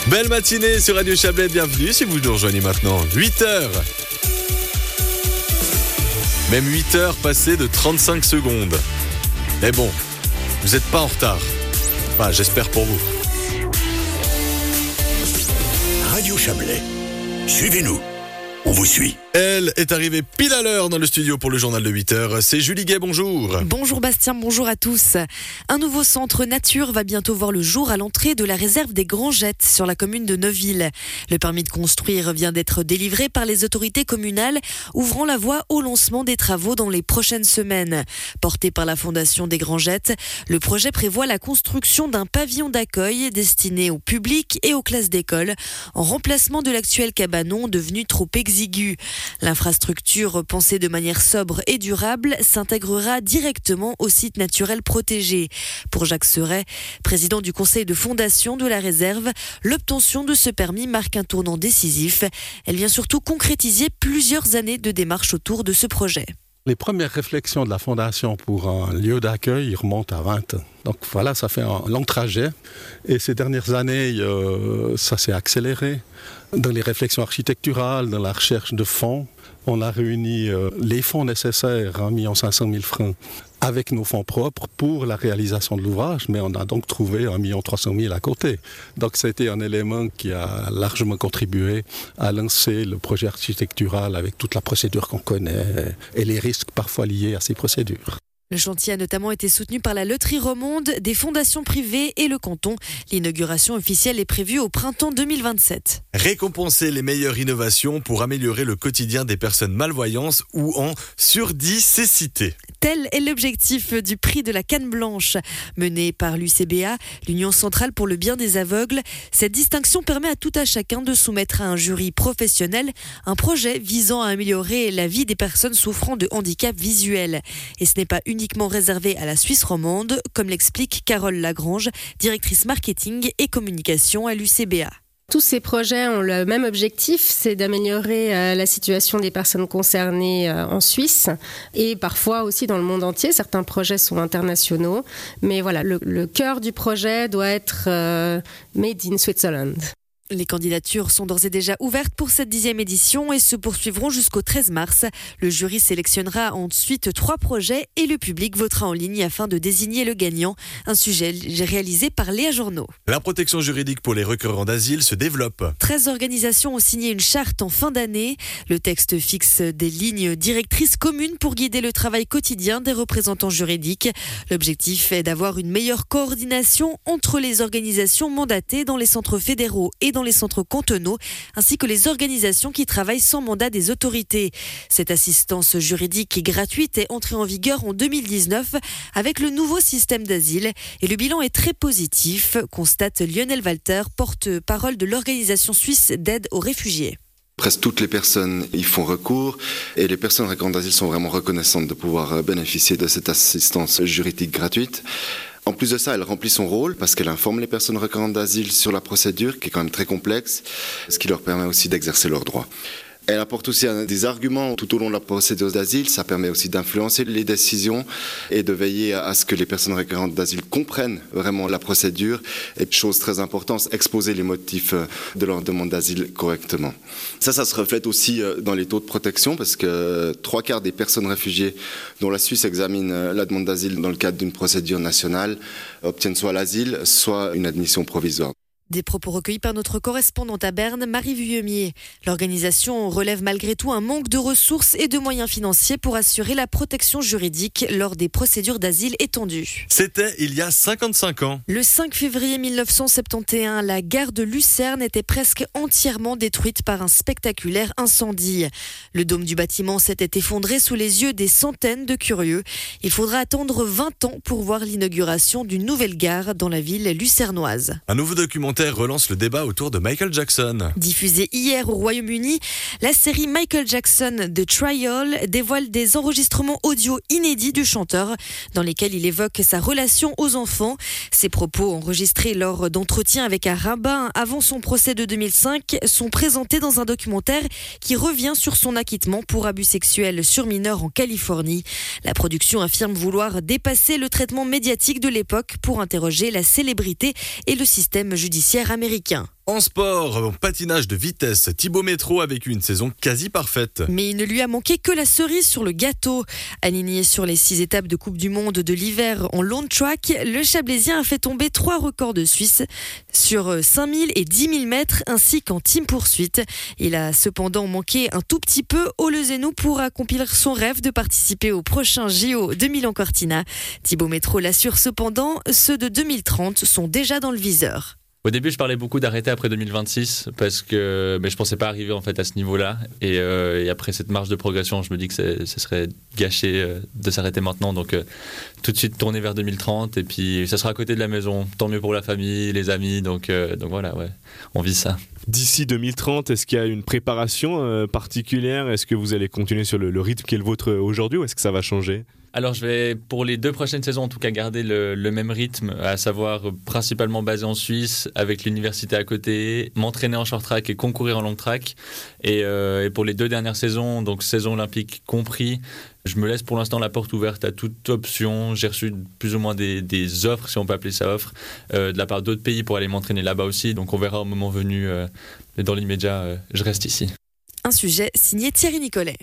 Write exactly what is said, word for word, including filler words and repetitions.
Belle matinée sur Radio Chablais, bienvenue si vous nous rejoignez maintenant. huit heures. Même huit heures passées de trente-cinq secondes. Mais bon, vous n'êtes pas en retard. Enfin, j'espère pour vous. Radio Chablais, suivez-nous. On vous suit. Elle est arrivée pile à l'heure dans le studio pour le journal de huit heures. C'est Julie Gay, bonjour. Bonjour Bastien, bonjour à tous. Un nouveau centre nature va bientôt voir le jour à l'entrée de la réserve des Grangettes sur la commune de Neuville. Le permis de construire vient d'être délivré par les autorités communales, ouvrant la voie au lancement des travaux dans les prochaines semaines. Porté par la Fondation des Grangettes, le projet prévoit la construction d'un pavillon d'accueil destiné au public et aux classes d'école, en remplacement de l'actuel cabanon devenu trop exigu. L'infrastructure, pensée de manière sobre et durable, s'intégrera directement au site naturel protégé. Pour Jacques Seret, président du conseil de fondation de la réserve, l'obtention de ce permis marque un tournant décisif. Elle vient surtout concrétiser plusieurs années de démarches autour de ce projet. Les premières réflexions de la Fondation pour un lieu d'accueil remontent à vingt ans. Donc voilà, ça fait un long trajet. Et ces dernières années, euh, ça s'est accéléré. Dans les réflexions architecturales, dans la recherche de fonds, on a réuni euh, les fonds nécessaires, un million cinq cent mille francs, avec nos fonds propres pour la réalisation de l'ouvrage, mais on a donc trouvé un million trois cent mille à côté. Donc c'était un élément qui a largement contribué à lancer le projet architectural avec toute la procédure qu'on connaît et les risques parfois liés à ces procédures. Le chantier a notamment été soutenu par la loterie Romonde, des fondations privées et le canton. L'inauguration officielle est prévue au printemps deux mille vingt-sept. Récompenser les meilleures innovations pour améliorer le quotidien des personnes malvoyantes ou en surdicécité. Tel est l'objectif du prix de la Canne Blanche. Mené par l'U C B A, l'Union centrale pour le bien des aveugles, cette distinction permet à tout à chacun de soumettre à un jury professionnel un projet visant à améliorer la vie des personnes souffrant de handicap visuel. Et ce n'est pas uniquement réservé à la Suisse romande, comme l'explique Carole Lagrange, directrice marketing et communication à l'U C B A. Tous ces projets ont le même objectif, c'est d'améliorer euh, la situation des personnes concernées euh, en Suisse et parfois aussi dans le monde entier. Certains projets sont internationaux, mais voilà, le, le cœur du projet doit être euh, Made in Switzerland. Les candidatures sont d'ores et déjà ouvertes pour cette dixième édition et se poursuivront jusqu'au treize mars. Le jury sélectionnera ensuite trois projets et le public votera en ligne afin de désigner le gagnant. Un sujet réalisé par Léa Journeau. La protection juridique pour les requérants d'asile se développe. treize organisations ont signé une charte en fin d'année. Le texte fixe des lignes directrices communes pour guider le travail quotidien des représentants juridiques. L'objectif est d'avoir une meilleure coordination entre les organisations mandatées dans les centres fédéraux et dans les centres cantonaux, ainsi que les organisations qui travaillent sans mandat des autorités. Cette assistance juridique gratuite est entrée en vigueur en deux mille dix-neuf avec le nouveau système d'asile et le bilan est très positif, constate Lionel Walter, porte-parole de l'organisation suisse d'aide aux réfugiés. Presque toutes les personnes y font recours et les personnes requérants d'asile sont vraiment reconnaissantes de pouvoir bénéficier de cette assistance juridique gratuite. En plus de ça, elle remplit son rôle parce qu'elle informe les personnes requérantes d'asile sur la procédure qui est quand même très complexe, ce qui leur permet aussi d'exercer leurs droits. Elle apporte aussi des arguments tout au long de la procédure d'asile, ça permet aussi d'influencer les décisions et de veiller à ce que les personnes requérantes d'asile comprennent vraiment la procédure et, chose très importante, exposer les motifs de leur demande d'asile correctement. Ça, ça se reflète aussi dans les taux de protection parce que trois quarts des personnes réfugiées dont la Suisse examine la demande d'asile dans le cadre d'une procédure nationale obtiennent soit l'asile, soit une admission provisoire. Des propos recueillis par notre correspondante à Berne, Marie Vuillemier. L'organisation relève malgré tout un manque de ressources et de moyens financiers pour assurer la protection juridique lors des procédures d'asile étendues. C'était il y a cinquante-cinq ans. Le cinq février mille neuf cent soixante et onze, la gare de Lucerne était presque entièrement détruite par un spectaculaire incendie. Le dôme du bâtiment s'était effondré sous les yeux des centaines de curieux. Il faudra attendre vingt ans pour voir l'inauguration d'une nouvelle gare dans la ville lucernoise. Un nouveau documentaire relance le débat autour de Michael Jackson. Diffusée hier au Royaume-Uni, la série Michael Jackson The Trial dévoile des enregistrements audio inédits du chanteur dans lesquels il évoque sa relation aux enfants. Ses propos enregistrés lors d'entretiens avec un rabbin avant son procès de deux mille cinq sont présentés dans un documentaire qui revient sur son acquittement pour abus sexuels sur mineurs en Californie. La production affirme vouloir dépasser le traitement médiatique de l'époque pour interroger la célébrité et le système judiciaire judiciaire américain. En sport, en patinage de vitesse, Thibaut Métraux a vécu une saison quasi parfaite. Mais il ne lui a manqué que la cerise sur le gâteau. Aligné sur les six étapes de Coupe du Monde de l'hiver en long track, le Chablaisien a fait tomber trois records de Suisse sur cinq mille et dix mille mètres ainsi qu'en team poursuite. Il a cependant manqué un tout petit peu au Lezeno pour accomplir son rêve de participer au prochain J O de Milan-Cortina. Thibaut Métraux l'assure cependant, ceux de deux mille trente sont déjà dans le viseur. Au début, je parlais beaucoup d'arrêter après deux mille vingt-six parce que mais je pensais pas arriver en fait à ce niveau-là. Et, euh, et après cette marge de progression, je me dis que c'est, ce serait gâché euh, de s'arrêter maintenant. Donc euh, tout de suite tourner vers deux mille trente et puis ça sera à côté de la maison. Tant mieux pour la famille, les amis. Donc euh, donc voilà, ouais, on vit ça. D'ici deux mille trente, est-ce qu'il y a une préparation euh, particulière ? Est-ce que vous allez continuer sur le, le rythme qui est le vôtre aujourd'hui ou est-ce que ça va changer ? Alors je vais pour les deux prochaines saisons en tout cas garder le, le même rythme, à savoir principalement basé en Suisse avec l'université à côté, m'entraîner en short track et concourir en long track. Et, euh, et pour les deux dernières saisons, donc saison olympique compris, je me laisse pour l'instant la porte ouverte à toute option. J'ai reçu plus ou moins des, des offres, si on peut appeler ça offres, euh, de la part d'autres pays pour aller m'entraîner là-bas aussi. Donc on verra au moment venu. Euh, mais dans l'immédiat, euh, je reste ici. Un sujet signé Thierry Nicolet.